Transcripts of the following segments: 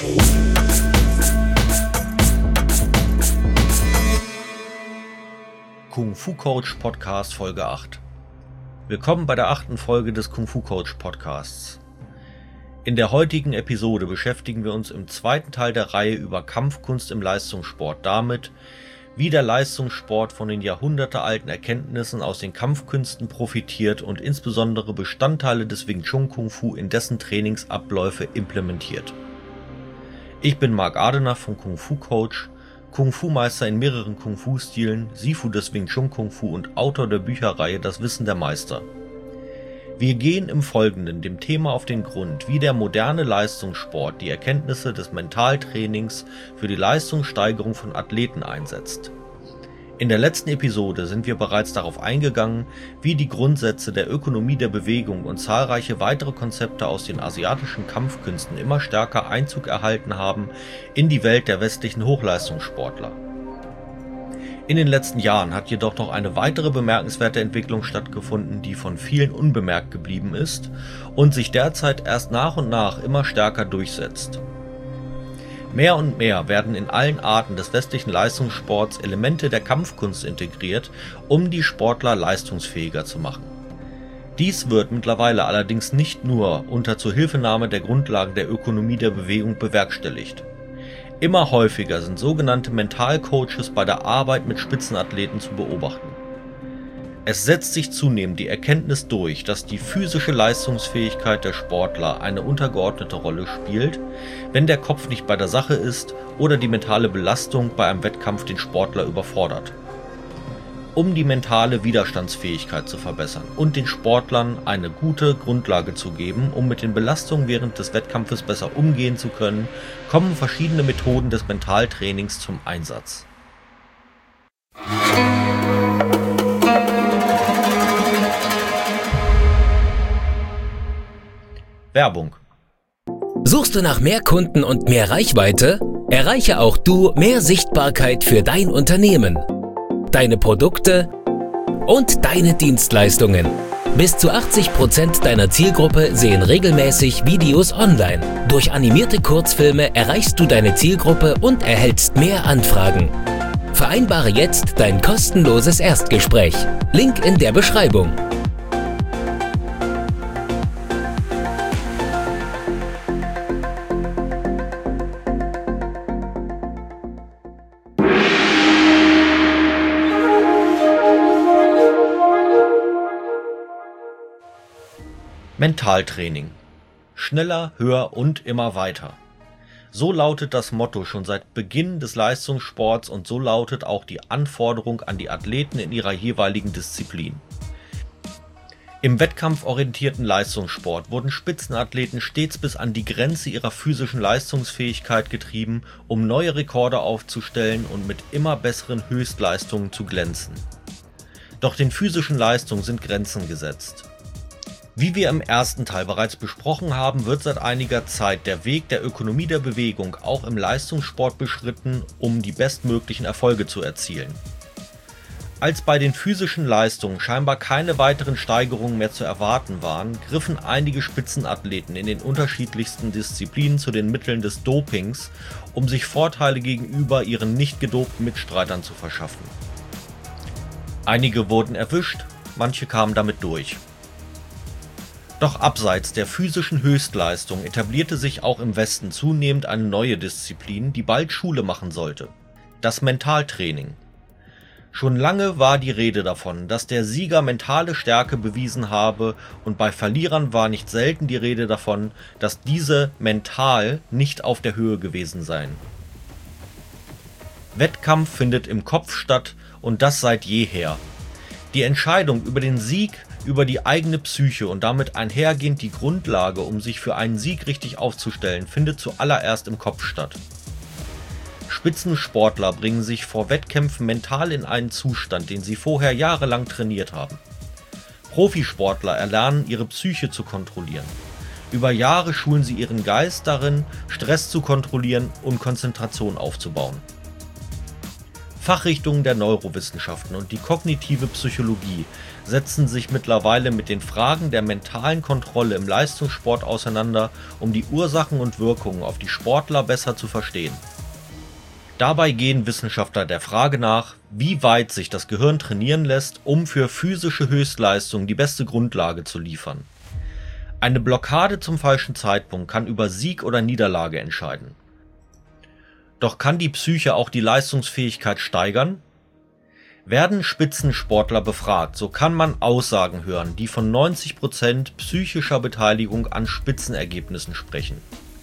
Kung Fu Coach Podcast Folge 8. Willkommen bei der 8. Folge des Kung Fu Coach Podcasts. In der heutigen Episode beschäftigen wir uns im zweiten Teil der Reihe über Kampfkunst im Leistungssport damit, wie der Leistungssport von den jahrhundertealten Erkenntnissen aus den Kampfkünsten profitiert und insbesondere Bestandteile des Wing Chun Kung Fu in dessen Trainingsabläufe implementiert. Ich bin Marc Adener vom Kung Fu Coach, Kung Fu Meister in mehreren Kung Fu Stilen, Sifu des Wing Chun Kung Fu und Autor der Bücherreihe Das Wissen der Meister. Wir gehen im Folgenden dem Thema auf den Grund, wie der moderne Leistungssport die Erkenntnisse des Mentaltrainings für die Leistungssteigerung von Athleten einsetzt. In der letzten Episode sind wir bereits darauf eingegangen, wie die Grundsätze der Ökonomie der Bewegung und zahlreiche weitere Konzepte aus den asiatischen Kampfkünsten immer stärker Einzug erhalten haben in die Welt der westlichen Hochleistungssportler. In den letzten Jahren hat jedoch noch eine weitere bemerkenswerte Entwicklung stattgefunden, die von vielen unbemerkt geblieben ist und sich derzeit erst nach und nach immer stärker durchsetzt. Mehr und mehr werden in allen Arten des westlichen Leistungssports Elemente der Kampfkunst integriert, um die Sportler leistungsfähiger zu machen. Dies wird mittlerweile allerdings nicht nur unter Zuhilfenahme der Grundlagen der Ökonomie der Bewegung bewerkstelligt. Immer häufiger sind sogenannte Mentalcoaches bei der Arbeit mit Spitzenathleten zu beobachten. Es setzt sich zunehmend die Erkenntnis durch, dass die physische Leistungsfähigkeit der Sportler eine untergeordnete Rolle spielt, wenn der Kopf nicht bei der Sache ist oder die mentale Belastung bei einem Wettkampf den Sportler überfordert. Um die mentale Widerstandsfähigkeit zu verbessern und den Sportlern eine gute Grundlage zu geben, um mit den Belastungen während des Wettkampfes besser umgehen zu können, kommen verschiedene Methoden des Mentaltrainings zum Einsatz. Werbung. Suchst du nach mehr Kunden und mehr Reichweite? Erreiche auch du mehr Sichtbarkeit für dein Unternehmen, deine Produkte und deine Dienstleistungen. Bis zu 80% deiner Zielgruppe sehen regelmäßig Videos online. Durch animierte Kurzfilme erreichst du deine Zielgruppe und erhältst mehr Anfragen. Vereinbare jetzt dein kostenloses Erstgespräch. Link in der Beschreibung. Mentaltraining. Schneller, höher und immer weiter. So lautet das Motto schon seit Beginn des Leistungssports und so lautet auch die Anforderung an die Athleten in ihrer jeweiligen Disziplin. Im wettkampforientierten Leistungssport wurden Spitzenathleten stets bis an die Grenze ihrer physischen Leistungsfähigkeit getrieben, um neue Rekorde aufzustellen und mit immer besseren Höchstleistungen zu glänzen. Doch den physischen Leistungen sind Grenzen gesetzt. Wie wir im ersten Teil bereits besprochen haben, wird seit einiger Zeit der Weg der Ökonomie der Bewegung auch im Leistungssport beschritten, um die bestmöglichen Erfolge zu erzielen. Als bei den physischen Leistungen scheinbar keine weiteren Steigerungen mehr zu erwarten waren, griffen einige Spitzenathleten in den unterschiedlichsten Disziplinen zu den Mitteln des Dopings, um sich Vorteile gegenüber ihren nicht gedopten Mitstreitern zu verschaffen. Einige wurden erwischt, manche kamen damit durch. Doch abseits der physischen Höchstleistung etablierte sich auch im Westen zunehmend eine neue Disziplin, die bald Schule machen sollte: das Mentaltraining. Schon lange war die Rede davon, dass der Sieger mentale Stärke bewiesen habe, und bei Verlierern war nicht selten die Rede davon, dass diese mental nicht auf der Höhe gewesen seien. Wettkampf findet im Kopf statt, und das seit jeher. Die Entscheidung über den Sieg, über die eigene Psyche und damit einhergehend die Grundlage, um sich für einen Sieg richtig aufzustellen, findet zuallererst im Kopf statt. Spitzensportler bringen sich vor Wettkämpfen mental in einen Zustand, den sie vorher jahrelang trainiert haben. Profisportler erlernen, ihre Psyche zu kontrollieren. Über Jahre schulen sie ihren Geist darin, Stress zu kontrollieren und Konzentration aufzubauen. Fachrichtungen der Neurowissenschaften und die kognitive Psychologie setzen sich mittlerweile mit den Fragen der mentalen Kontrolle im Leistungssport auseinander, um die Ursachen und Wirkungen auf die Sportler besser zu verstehen. Dabei gehen Wissenschaftler der Frage nach, wie weit sich das Gehirn trainieren lässt, um für physische Höchstleistungen die beste Grundlage zu liefern. Eine Blockade zum falschen Zeitpunkt kann über Sieg oder Niederlage entscheiden. Doch kann die Psyche auch die Leistungsfähigkeit steigern? Werden Spitzensportler befragt, so kann man Aussagen hören, die von 90% psychischer Beteiligung an Spitzenergebnissen sprechen.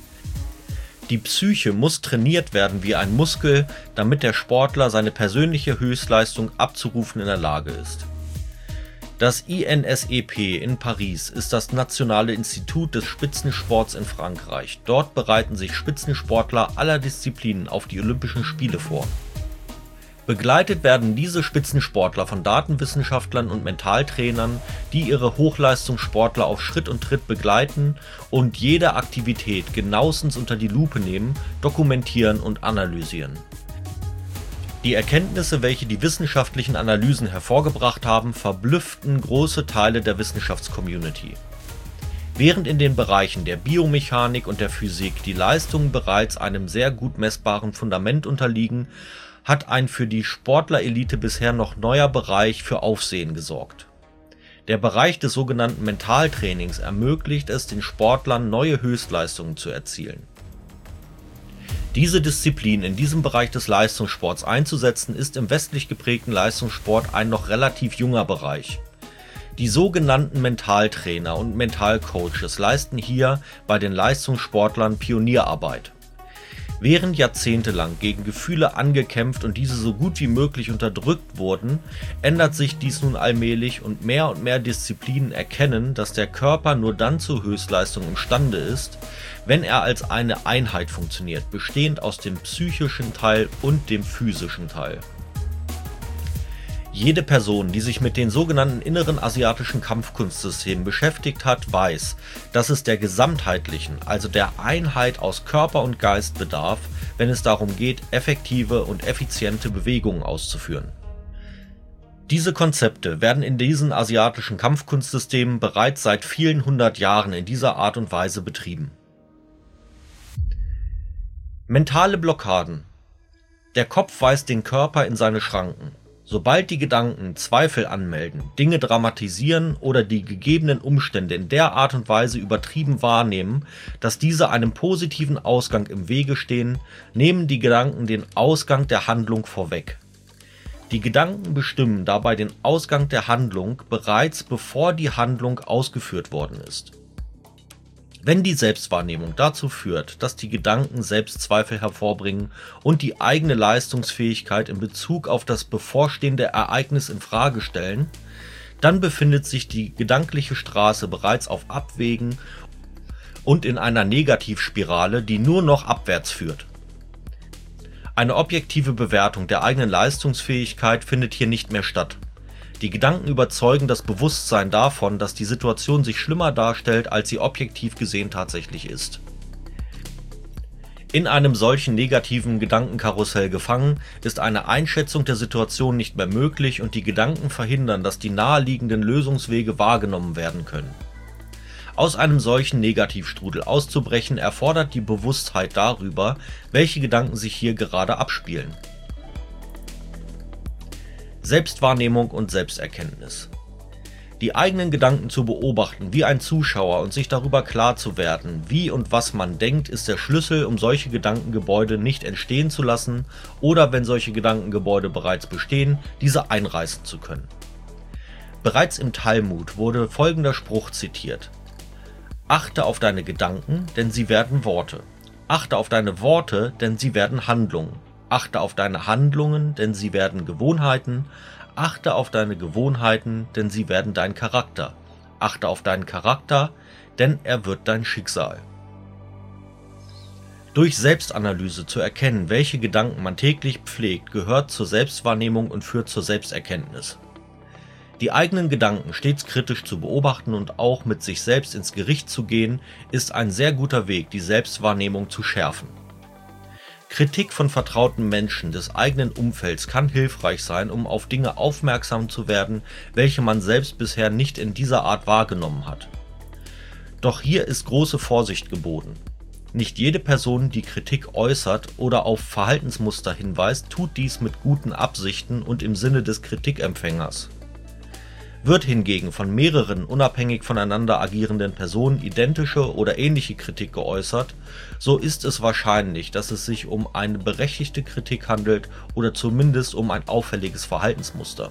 Die Psyche muss trainiert werden wie ein Muskel, damit der Sportler seine persönliche Höchstleistung abzurufen in der Lage ist. Das INSEP in Paris ist das nationale Institut des Spitzensports in Frankreich. Dort bereiten sich Spitzensportler aller Disziplinen auf die Olympischen Spiele vor. Begleitet werden diese Spitzensportler von Datenwissenschaftlern und Mentaltrainern, die ihre Hochleistungssportler auf Schritt und Tritt begleiten und jede Aktivität genauestens unter die Lupe nehmen, dokumentieren und analysieren. Die Erkenntnisse, welche die wissenschaftlichen Analysen hervorgebracht haben, verblüfften große Teile der Wissenschaftscommunity. Während in den Bereichen der Biomechanik und der Physik die Leistungen bereits einem sehr gut messbaren Fundament unterliegen, hat ein für die Sportlerelite bisher noch neuer Bereich für Aufsehen gesorgt. Der Bereich des sogenannten Mentaltrainings ermöglicht es den Sportlern, neue Höchstleistungen zu erzielen. Diese Disziplin in diesem Bereich des Leistungssports einzusetzen, ist im westlich geprägten Leistungssport ein noch relativ junger Bereich. Die sogenannten Mentaltrainer und Mentalcoaches leisten hier bei den Leistungssportlern Pionierarbeit. Während jahrzehntelang gegen Gefühle angekämpft und diese so gut wie möglich unterdrückt wurden, ändert sich dies nun allmählich und mehr Disziplinen erkennen, dass der Körper nur dann zur Höchstleistung imstande ist, wenn er als eine Einheit funktioniert, bestehend aus dem psychischen Teil und dem physischen Teil. Jede Person, die sich mit den sogenannten inneren asiatischen Kampfkunstsystemen beschäftigt hat, weiß, dass es der gesamtheitlichen, also der Einheit aus Körper und Geist bedarf, wenn es darum geht, effektive und effiziente Bewegungen auszuführen. Diese Konzepte werden in diesen asiatischen Kampfkunstsystemen bereits seit vielen hundert Jahren in dieser Art und Weise betrieben. Mentale Blockaden. Der Kopf weist den Körper in seine Schranken. Sobald die Gedanken Zweifel anmelden, Dinge dramatisieren oder die gegebenen Umstände in der Art und Weise übertrieben wahrnehmen, dass diese einem positiven Ausgang im Wege stehen, nehmen die Gedanken den Ausgang der Handlung vorweg. Die Gedanken bestimmen dabei den Ausgang der Handlung bereits bevor die Handlung ausgeführt worden ist. Wenn die Selbstwahrnehmung dazu führt, dass die Gedanken Selbstzweifel hervorbringen und die eigene Leistungsfähigkeit in Bezug auf das bevorstehende Ereignis in Frage stellen, dann befindet sich die gedankliche Straße bereits auf Abwägen und in einer Negativspirale, die nur noch abwärts führt. Eine objektive Bewertung der eigenen Leistungsfähigkeit findet hier nicht mehr statt. Die Gedanken überzeugen das Bewusstsein davon, dass die Situation sich schlimmer darstellt, als sie objektiv gesehen tatsächlich ist. In einem solchen negativen Gedankenkarussell gefangen, ist eine Einschätzung der Situation nicht mehr möglich und die Gedanken verhindern, dass die naheliegenden Lösungswege wahrgenommen werden können. Aus einem solchen Negativstrudel auszubrechen, erfordert die Bewusstheit darüber, welche Gedanken sich hier gerade abspielen. Selbstwahrnehmung und Selbsterkenntnis. Die eigenen Gedanken zu beobachten wie ein Zuschauer und sich darüber klar zu werden, wie und was man denkt, ist der Schlüssel, um solche Gedankengebäude nicht entstehen zu lassen oder, wenn solche Gedankengebäude bereits bestehen, diese einreißen zu können. Bereits im Talmud wurde folgender Spruch zitiert: Achte auf deine Gedanken, denn sie werden Worte. Achte auf deine Worte, denn sie werden Handlungen. Achte auf deine Handlungen, denn sie werden Gewohnheiten. Achte auf deine Gewohnheiten, denn sie werden dein Charakter. Achte auf deinen Charakter, denn er wird dein Schicksal. Durch Selbstanalyse zu erkennen, welche Gedanken man täglich pflegt, gehört zur Selbstwahrnehmung und führt zur Selbsterkenntnis. Die eigenen Gedanken stets kritisch zu beobachten und auch mit sich selbst ins Gericht zu gehen, ist ein sehr guter Weg, die Selbstwahrnehmung zu schärfen. Kritik von vertrauten Menschen des eigenen Umfelds kann hilfreich sein, um auf Dinge aufmerksam zu werden, welche man selbst bisher nicht in dieser Art wahrgenommen hat. Doch hier ist große Vorsicht geboten. Nicht jede Person, die Kritik äußert oder auf Verhaltensmuster hinweist, tut dies mit guten Absichten und im Sinne des Kritikempfängers. Wird hingegen von mehreren unabhängig voneinander agierenden Personen identische oder ähnliche Kritik geäußert, so ist es wahrscheinlich, dass es sich um eine berechtigte Kritik handelt oder zumindest um ein auffälliges Verhaltensmuster.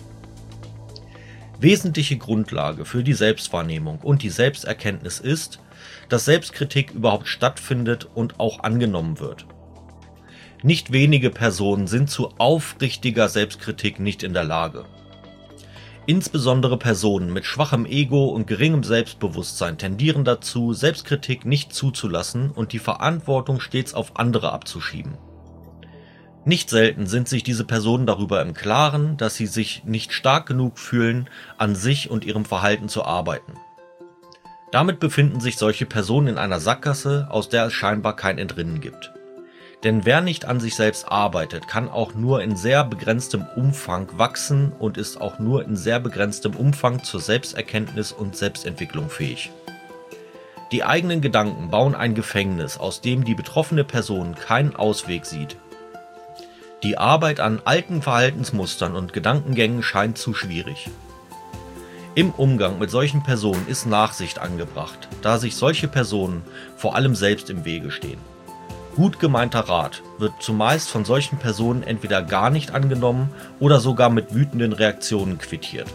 Wesentliche Grundlage für die Selbstwahrnehmung und die Selbsterkenntnis ist, dass Selbstkritik überhaupt stattfindet und auch angenommen wird. Nicht wenige Personen sind zu aufrichtiger Selbstkritik nicht in der Lage. Insbesondere Personen mit schwachem Ego und geringem Selbstbewusstsein tendieren dazu, Selbstkritik nicht zuzulassen und die Verantwortung stets auf andere abzuschieben. Nicht selten sind sich diese Personen darüber im Klaren, dass sie sich nicht stark genug fühlen, an sich und ihrem Verhalten zu arbeiten. Damit befinden sich solche Personen in einer Sackgasse, aus der es scheinbar kein Entrinnen gibt. Denn wer nicht an sich selbst arbeitet, kann auch nur in sehr begrenztem Umfang wachsen und ist auch nur in sehr begrenztem Umfang zur Selbsterkenntnis und Selbstentwicklung fähig. Die eigenen Gedanken bauen ein Gefängnis, aus dem die betroffene Person keinen Ausweg sieht. Die Arbeit an alten Verhaltensmustern und Gedankengängen scheint zu schwierig. Im Umgang mit solchen Personen ist Nachsicht angebracht, da sich solche Personen vor allem selbst im Wege stehen. Gut gemeinter Rat wird zumeist von solchen Personen entweder gar nicht angenommen oder sogar mit wütenden Reaktionen quittiert.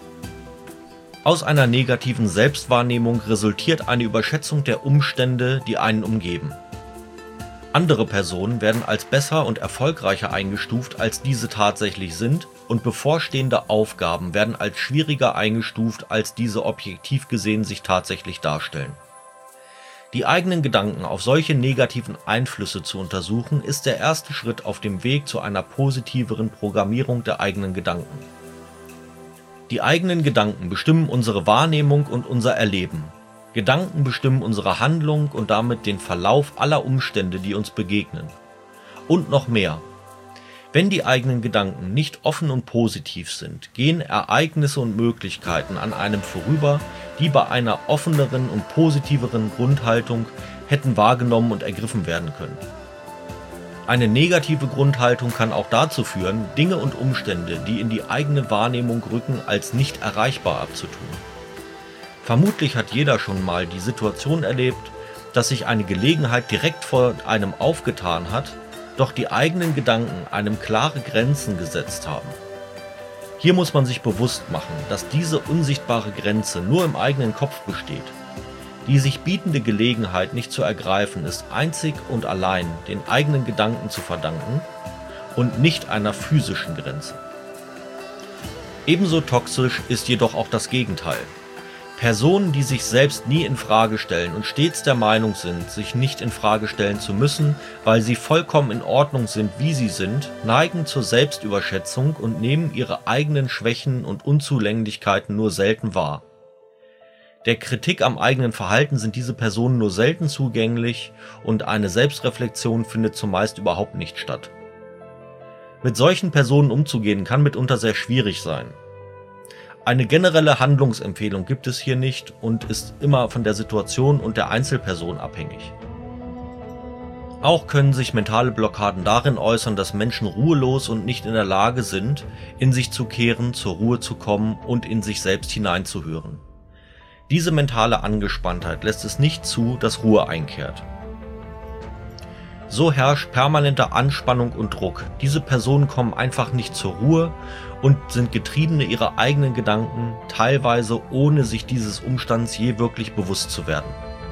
Aus einer negativen Selbstwahrnehmung resultiert eine Überschätzung der Umstände, die einen umgeben. Andere Personen werden als besser und erfolgreicher eingestuft, als diese tatsächlich sind, und bevorstehende Aufgaben werden als schwieriger eingestuft, als diese objektiv gesehen sich tatsächlich darstellen. Die eigenen Gedanken auf solche negativen Einflüsse zu untersuchen, ist der erste Schritt auf dem Weg zu einer positiveren Programmierung der eigenen Gedanken. Die eigenen Gedanken bestimmen unsere Wahrnehmung und unser Erleben. Gedanken bestimmen unsere Handlung und damit den Verlauf aller Umstände, die uns begegnen. Und noch mehr. Wenn die eigenen Gedanken nicht offen und positiv sind, gehen Ereignisse und Möglichkeiten an einem vorüber, die bei einer offeneren und positiveren Grundhaltung hätten wahrgenommen und ergriffen werden können. Eine negative Grundhaltung kann auch dazu führen, Dinge und Umstände, die in die eigene Wahrnehmung rücken, als nicht erreichbar abzutun. Vermutlich hat jeder schon mal die Situation erlebt, dass sich eine Gelegenheit direkt vor einem aufgetan hat, doch die eigenen Gedanken einem klare Grenzen gesetzt haben. Hier muss man sich bewusst machen, dass diese unsichtbare Grenze nur im eigenen Kopf besteht. Die sich bietende Gelegenheit nicht zu ergreifen, ist einzig und allein den eigenen Gedanken zu verdanken und nicht einer physischen Grenze. Ebenso toxisch ist jedoch auch das Gegenteil. Personen, die sich selbst nie in Frage stellen und stets der Meinung sind, sich nicht in Frage stellen zu müssen, weil sie vollkommen in Ordnung sind, wie sie sind, neigen zur Selbstüberschätzung und nehmen ihre eigenen Schwächen und Unzulänglichkeiten nur selten wahr. Der Kritik am eigenen Verhalten sind diese Personen nur selten zugänglich und eine Selbstreflexion findet zumeist überhaupt nicht statt. Mit solchen Personen umzugehen kann mitunter sehr schwierig sein. Eine generelle Handlungsempfehlung gibt es hier nicht und ist immer von der Situation und der Einzelperson abhängig. Auch können sich mentale Blockaden darin äußern, dass Menschen ruhelos und nicht in der Lage sind, in sich zu kehren, zur Ruhe zu kommen und in sich selbst hineinzuhören. Diese mentale Angespanntheit lässt es nicht zu, dass Ruhe einkehrt. So herrscht permanente Anspannung und Druck. Diese Personen kommen einfach nicht zur Ruhe und sind Getriebene ihrer eigenen Gedanken, teilweise ohne sich dieses Umstands je wirklich bewusst zu werden.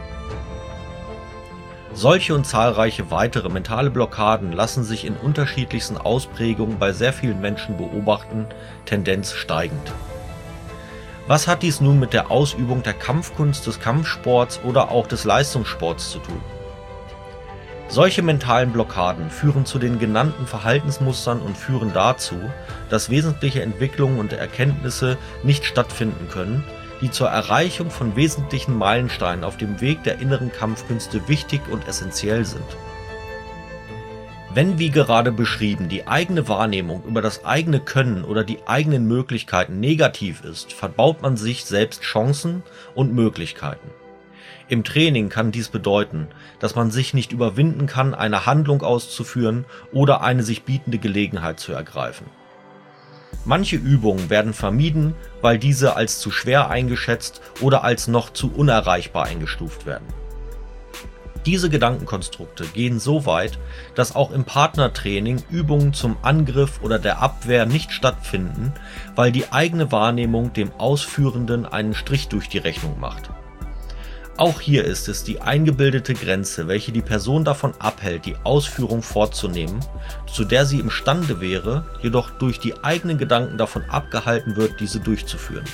Solche und zahlreiche weitere mentale Blockaden lassen sich in unterschiedlichsten Ausprägungen bei sehr vielen Menschen beobachten, Tendenz steigend. Was hat dies nun mit der Ausübung der Kampfkunst, des Kampfsports oder auch des Leistungssports zu tun? Solche mentalen Blockaden führen zu den genannten Verhaltensmustern und führen dazu, dass wesentliche Entwicklungen und Erkenntnisse nicht stattfinden können, die zur Erreichung von wesentlichen Meilensteinen auf dem Weg der inneren Kampfkünste wichtig und essentiell sind. Wenn, wie gerade beschrieben, die eigene Wahrnehmung über das eigene Können oder die eigenen Möglichkeiten negativ ist, verbaut man sich selbst Chancen und Möglichkeiten. Im Training kann dies bedeuten, dass man sich nicht überwinden kann, eine Handlung auszuführen oder eine sich bietende Gelegenheit zu ergreifen. Manche Übungen werden vermieden, weil diese als zu schwer eingeschätzt oder als noch zu unerreichbar eingestuft werden. Diese Gedankenkonstrukte gehen so weit, dass auch im Partnertraining Übungen zum Angriff oder der Abwehr nicht stattfinden, weil die eigene Wahrnehmung dem Ausführenden einen Strich durch die Rechnung macht. Auch hier ist es die eingebildete Grenze, welche die Person davon abhält, die Ausführung vorzunehmen, zu der sie imstande wäre, jedoch durch die eigenen Gedanken davon abgehalten wird, diese durchzuführen.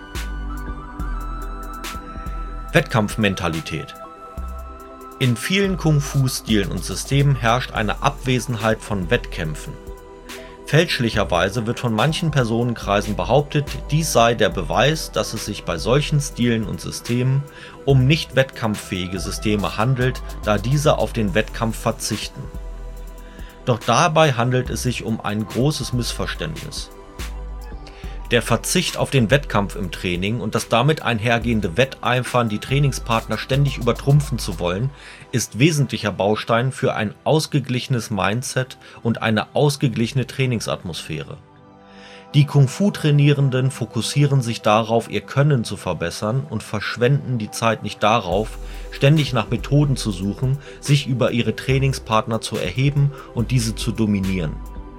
Wettkampfmentalität. In vielen Kung-Fu-Stilen und Systemen herrscht eine Abwesenheit von Wettkämpfen. Fälschlicherweise wird von manchen Personenkreisen behauptet, dies sei der Beweis, dass es sich bei solchen Stilen und Systemen um nicht wettkampffähige Systeme handelt, da diese auf den Wettkampf verzichten. Doch dabei handelt es sich um ein großes Missverständnis. Der Verzicht auf den Wettkampf im Training und das damit einhergehende Wetteifern, die Trainingspartner ständig übertrumpfen zu wollen, ist wesentlicher Baustein für ein ausgeglichenes Mindset und eine ausgeglichene Trainingsatmosphäre. Die Kung-Fu-Trainierenden fokussieren sich darauf, ihr Können zu verbessern und verschwenden die Zeit nicht darauf, ständig nach Methoden zu suchen, sich über ihre Trainingspartner zu erheben und diese zu dominieren.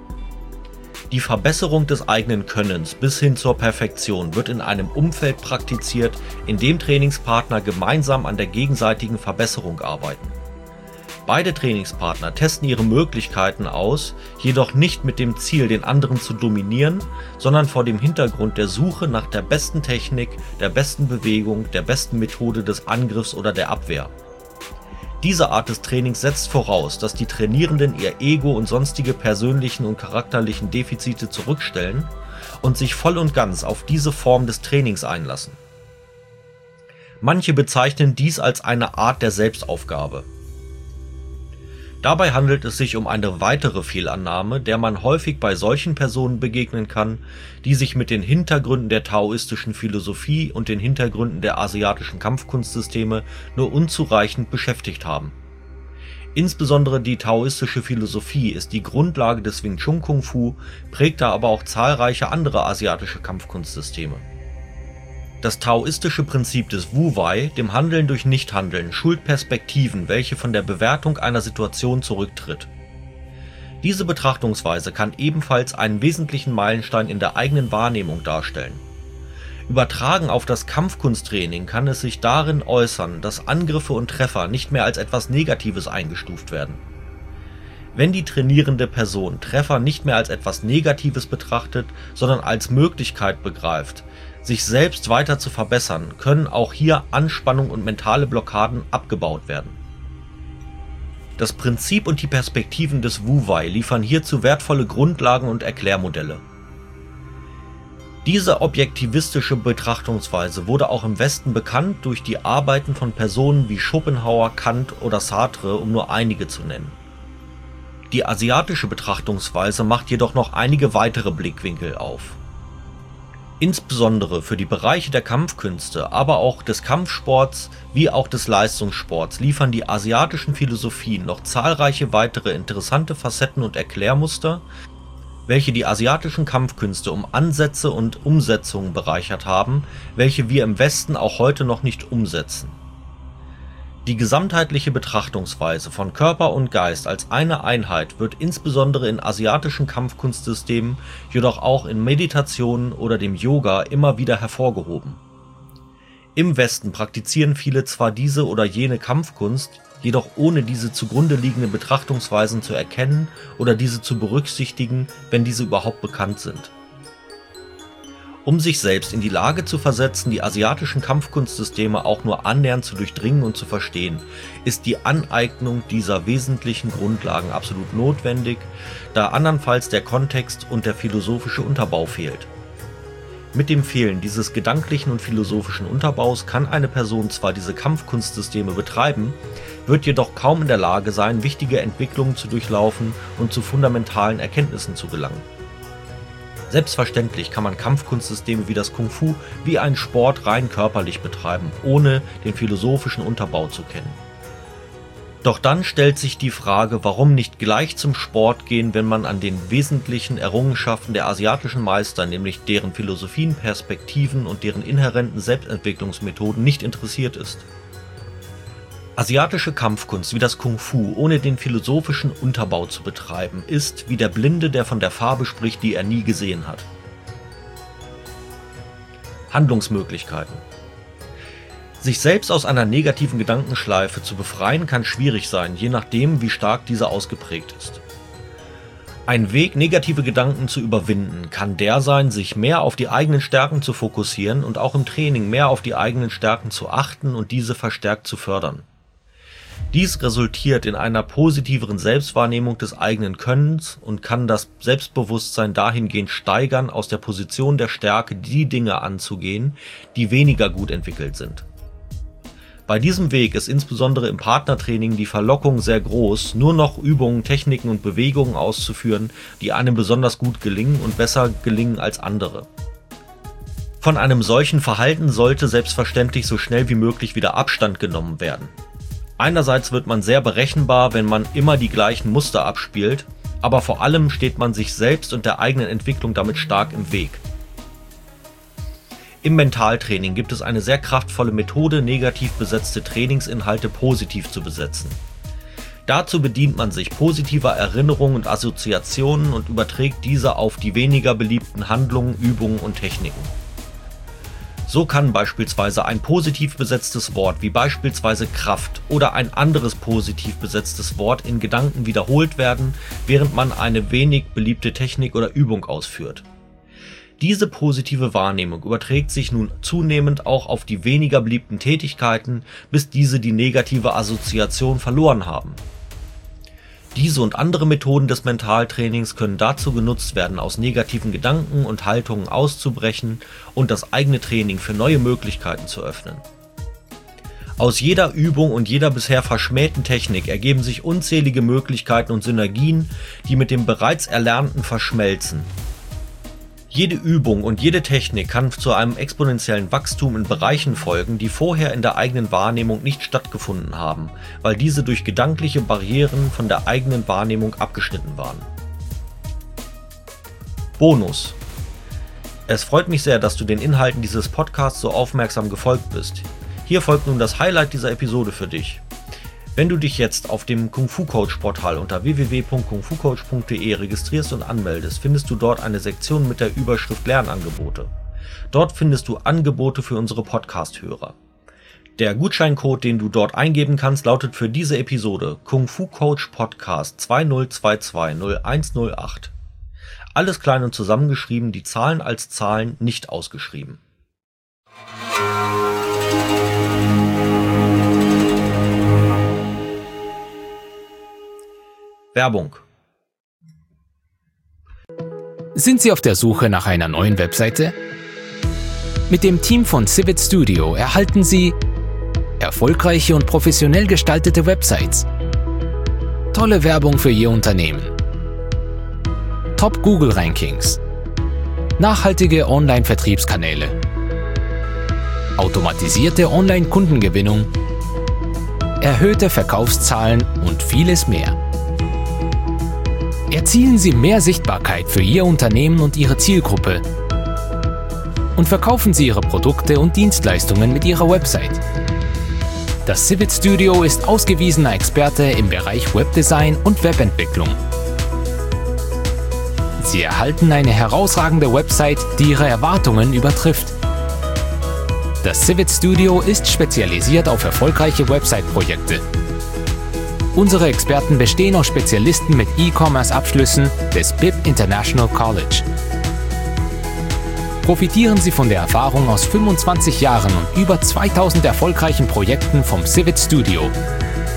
Die Verbesserung des eigenen Könnens bis hin zur Perfektion wird in einem Umfeld praktiziert, in dem Trainingspartner gemeinsam an der gegenseitigen Verbesserung arbeiten. Beide Trainingspartner testen ihre Möglichkeiten aus, jedoch nicht mit dem Ziel, den anderen zu dominieren, sondern vor dem Hintergrund der Suche nach der besten Technik, der besten Bewegung, der besten Methode des Angriffs oder der Abwehr. Diese Art des Trainings setzt voraus, dass die Trainierenden ihr Ego und sonstige persönlichen und charakterlichen Defizite zurückstellen und sich voll und ganz auf diese Form des Trainings einlassen. Manche bezeichnen dies als eine Art der Selbstaufgabe. Dabei handelt es sich um eine weitere Fehlannahme, der man häufig bei solchen Personen begegnen kann, die sich mit den Hintergründen der taoistischen Philosophie und den Hintergründen der asiatischen Kampfkunstsysteme nur unzureichend beschäftigt haben. Insbesondere die taoistische Philosophie ist die Grundlage des Wing Chun Kung Fu, prägt da aber auch zahlreiche andere asiatische Kampfkunstsysteme. Das taoistische Prinzip des Wu Wei, dem Handeln durch Nichthandeln, schult Perspektiven, welche von der Bewertung einer Situation zurücktritt. Diese Betrachtungsweise kann ebenfalls einen wesentlichen Meilenstein in der eigenen Wahrnehmung darstellen. Übertragen auf das Kampfkunsttraining kann es sich darin äußern, dass Angriffe und Treffer nicht mehr als etwas Negatives eingestuft werden. Wenn die trainierende Person Treffer nicht mehr als etwas Negatives betrachtet, sondern als Möglichkeit begreift, sich selbst weiter zu verbessern, können auch hier Anspannung und mentale Blockaden abgebaut werden. Das Prinzip und die Perspektiven des Wu Wei liefern hierzu wertvolle Grundlagen und Erklärmodelle. Diese objektivistische Betrachtungsweise wurde auch im Westen bekannt durch die Arbeiten von Personen wie Schopenhauer, Kant oder Sartre, um nur einige zu nennen. Die asiatische Betrachtungsweise macht jedoch noch einige weitere Blickwinkel auf. Insbesondere für die Bereiche der Kampfkünste, aber auch des Kampfsports wie auch des Leistungssports liefern die asiatischen Philosophien noch zahlreiche weitere interessante Facetten und Erklärmuster, welche die asiatischen Kampfkünste um Ansätze und Umsetzungen bereichert haben, welche wir im Westen auch heute noch nicht umsetzen. Die gesamtheitliche Betrachtungsweise von Körper und Geist als eine Einheit wird insbesondere in asiatischen Kampfkunstsystemen, jedoch auch in Meditationen oder dem Yoga immer wieder hervorgehoben. Im Westen praktizieren viele zwar diese oder jene Kampfkunst, jedoch ohne diese zugrunde liegenden Betrachtungsweisen zu erkennen oder diese zu berücksichtigen, wenn diese überhaupt bekannt sind. Um sich selbst in die Lage zu versetzen, die asiatischen Kampfkunstsysteme auch nur annähernd zu durchdringen und zu verstehen, ist die Aneignung dieser wesentlichen Grundlagen absolut notwendig, da andernfalls der Kontext und der philosophische Unterbau fehlt. Mit dem Fehlen dieses gedanklichen und philosophischen Unterbaus kann eine Person zwar diese Kampfkunstsysteme betreiben, wird jedoch kaum in der Lage sein, wichtige Entwicklungen zu durchlaufen und zu fundamentalen Erkenntnissen zu gelangen. Selbstverständlich kann man Kampfkunstsysteme wie das Kung Fu wie einen Sport rein körperlich betreiben, ohne den philosophischen Unterbau zu kennen. Doch dann stellt sich die Frage, warum nicht gleich zum Sport gehen, wenn man an den wesentlichen Errungenschaften der asiatischen Meister, nämlich deren Philosophien, Perspektiven und deren inhärenten Selbstentwicklungsmethoden nicht interessiert ist. Asiatische Kampfkunst wie das Kung Fu ohne den philosophischen Unterbau zu betreiben, ist wie der Blinde, der von der Farbe spricht, die er nie gesehen hat. Handlungsmöglichkeiten. Sich selbst aus einer negativen Gedankenschleife zu befreien, kann schwierig sein, je nachdem, wie stark diese ausgeprägt ist. Ein Weg, negative Gedanken zu überwinden, kann der sein, sich mehr auf die eigenen Stärken zu fokussieren und auch im Training mehr auf die eigenen Stärken zu achten und diese verstärkt zu fördern. Dies resultiert in einer positiveren Selbstwahrnehmung des eigenen Könnens und kann das Selbstbewusstsein dahingehend steigern, aus der Position der Stärke die Dinge anzugehen, die weniger gut entwickelt sind. Bei diesem Weg ist insbesondere im Partnertraining die Verlockung sehr groß, nur noch Übungen, Techniken und Bewegungen auszuführen, die einem besonders gut gelingen und besser gelingen als andere. Von einem solchen Verhalten sollte selbstverständlich so schnell wie möglich wieder Abstand genommen werden. Einerseits wird man sehr berechenbar, wenn man immer die gleichen Muster abspielt, aber vor allem steht man sich selbst und der eigenen Entwicklung damit stark im Weg. Im Mentaltraining gibt es eine sehr kraftvolle Methode, negativ besetzte Trainingsinhalte positiv zu besetzen. Dazu bedient man sich positiver Erinnerungen und Assoziationen und überträgt diese auf die weniger beliebten Handlungen, Übungen und Techniken. So kann beispielsweise ein positiv besetztes Wort wie beispielsweise Kraft oder ein anderes positiv besetztes Wort in Gedanken wiederholt werden, während man eine wenig beliebte Technik oder Übung ausführt. Diese positive Wahrnehmung überträgt sich nun zunehmend auch auf die weniger beliebten Tätigkeiten, bis diese die negative Assoziation verloren haben. Diese und andere Methoden des Mentaltrainings können dazu genutzt werden, aus negativen Gedanken und Haltungen auszubrechen und das eigene Training für neue Möglichkeiten zu öffnen. Aus jeder Übung und jeder bisher verschmähten Technik ergeben sich unzählige Möglichkeiten und Synergien, die mit dem bereits Erlernten verschmelzen. Jede Übung und jede Technik kann zu einem exponentiellen Wachstum in Bereichen folgen, die vorher in der eigenen Wahrnehmung nicht stattgefunden haben, weil diese durch gedankliche Barrieren von der eigenen Wahrnehmung abgeschnitten waren. Bonus: Es freut mich sehr, dass du den Inhalten dieses Podcasts so aufmerksam gefolgt bist. Hier folgt nun das Highlight dieser Episode für dich. Wenn du dich jetzt auf dem Kung Fu Coach Portal unter www.kungfucoach.de registrierst und anmeldest, findest du dort eine Sektion mit der Überschrift Lernangebote. Dort findest du Angebote für unsere Podcast-Hörer. Der Gutscheincode, den du dort eingeben kannst, lautet für diese Episode Kung Fu Coach Podcast 20220108. Alles klein und zusammengeschrieben, die Zahlen als Zahlen nicht ausgeschrieben. Werbung. Sind Sie auf der Suche nach einer neuen Webseite? Mit dem Team von Civit Studio erhalten Sie erfolgreiche und professionell gestaltete Websites, tolle Werbung für Ihr Unternehmen, Top-Google-Rankings, nachhaltige Online-Vertriebskanäle, automatisierte Online-Kundengewinnung, erhöhte Verkaufszahlen und vieles mehr. Erzielen Sie mehr Sichtbarkeit für Ihr Unternehmen und Ihre Zielgruppe und verkaufen Sie Ihre Produkte und Dienstleistungen mit Ihrer Website. Das Civit Studio ist ausgewiesener Experte im Bereich Webdesign und Webentwicklung. Sie erhalten eine herausragende Website, die Ihre Erwartungen übertrifft. Das Civit Studio ist spezialisiert auf erfolgreiche Website-Projekte. Unsere Experten bestehen aus Spezialisten mit E-Commerce-Abschlüssen des BIP International College. Profitieren Sie von der Erfahrung aus 25 Jahren und über 2000 erfolgreichen Projekten vom Civit Studio,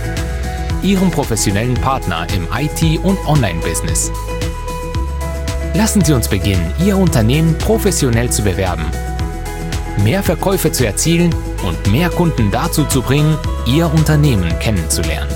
Ihrem professionellen Partner im IT- und Online-Business. Lassen Sie uns beginnen, Ihr Unternehmen professionell zu bewerben, mehr Verkäufe zu erzielen und mehr Kunden dazu zu bringen, Ihr Unternehmen kennenzulernen.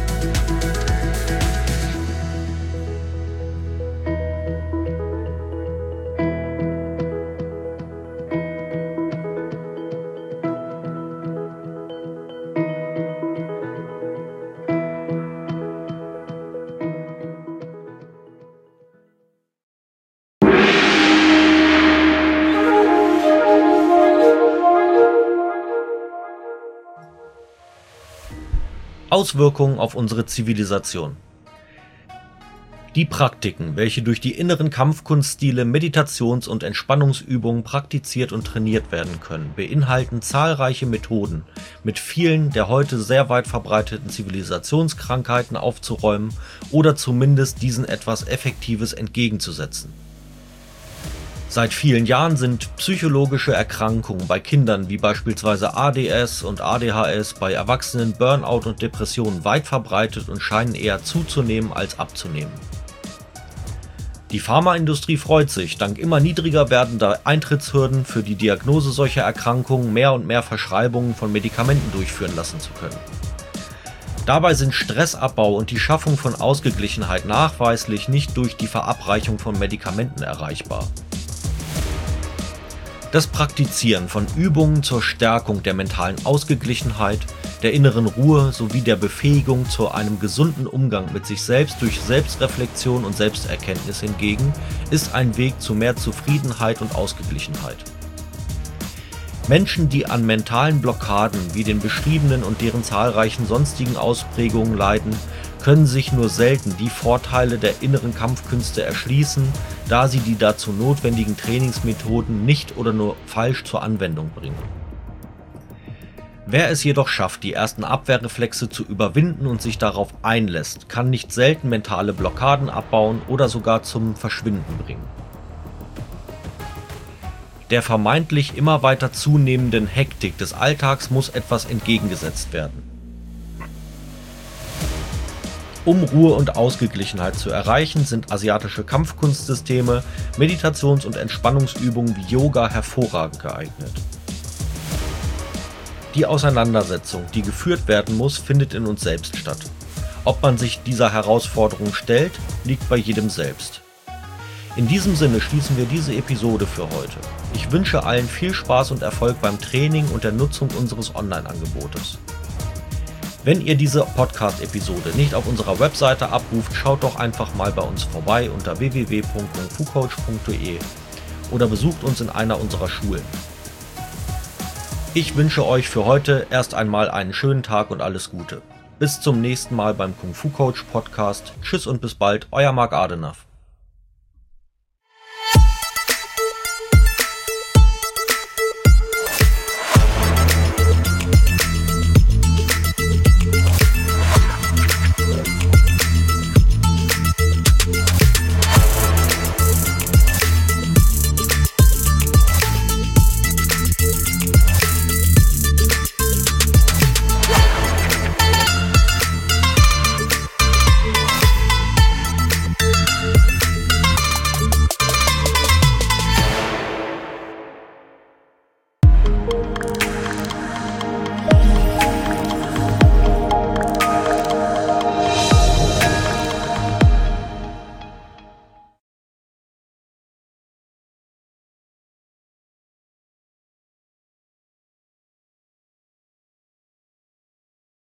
Auswirkungen auf unsere Zivilisation. Die Praktiken, welche durch die inneren Kampfkunststile, Meditations- und Entspannungsübungen praktiziert und trainiert werden können, beinhalten zahlreiche Methoden, mit vielen der heute sehr weit verbreiteten Zivilisationskrankheiten aufzuräumen oder zumindest diesen etwas Effektives entgegenzusetzen. Seit vielen Jahren sind psychologische Erkrankungen bei Kindern wie beispielsweise ADS und ADHS, bei Erwachsenen Burnout und Depressionen weit verbreitet und scheinen eher zuzunehmen als abzunehmen. Die Pharmaindustrie freut sich, dank immer niedriger werdender Eintrittshürden für die Diagnose solcher Erkrankungen mehr und mehr Verschreibungen von Medikamenten durchführen lassen zu können. Dabei sind Stressabbau und die Schaffung von Ausgeglichenheit nachweislich nicht durch die Verabreichung von Medikamenten erreichbar. Das Praktizieren von Übungen zur Stärkung der mentalen Ausgeglichenheit, der inneren Ruhe sowie der Befähigung zu einem gesunden Umgang mit sich selbst durch Selbstreflexion und Selbsterkenntnis hingegen ist ein Weg zu mehr Zufriedenheit und Ausgeglichenheit. Menschen, die an mentalen Blockaden wie den beschriebenen und deren zahlreichen sonstigen Ausprägungen leiden, können sich nur selten die Vorteile der inneren Kampfkünste erschließen, da sie die dazu notwendigen Trainingsmethoden nicht oder nur falsch zur Anwendung bringen. Wer es jedoch schafft, die ersten Abwehrreflexe zu überwinden und sich darauf einlässt, kann nicht selten mentale Blockaden abbauen oder sogar zum Verschwinden bringen. Der vermeintlich immer weiter zunehmenden Hektik des Alltags muss etwas entgegengesetzt werden. Um Ruhe und Ausgeglichenheit zu erreichen, sind asiatische Kampfkunstsysteme, Meditations- und Entspannungsübungen wie Yoga hervorragend geeignet. Die Auseinandersetzung, die geführt werden muss, findet in uns selbst statt. Ob man sich dieser Herausforderung stellt, liegt bei jedem selbst. In diesem Sinne schließen wir diese Episode für heute. Ich wünsche allen viel Spaß und Erfolg beim Training und der Nutzung unseres Online-Angebotes. Wenn ihr diese Podcast-Episode nicht auf unserer Webseite abruft, schaut doch einfach mal bei uns vorbei unter www.kungfucoach.de oder besucht uns in einer unserer Schulen. Ich wünsche euch für heute erst einmal einen schönen Tag und alles Gute. Bis zum nächsten Mal beim Kung Fu Coach Podcast. Tschüss und bis bald, euer Marc Adenauer.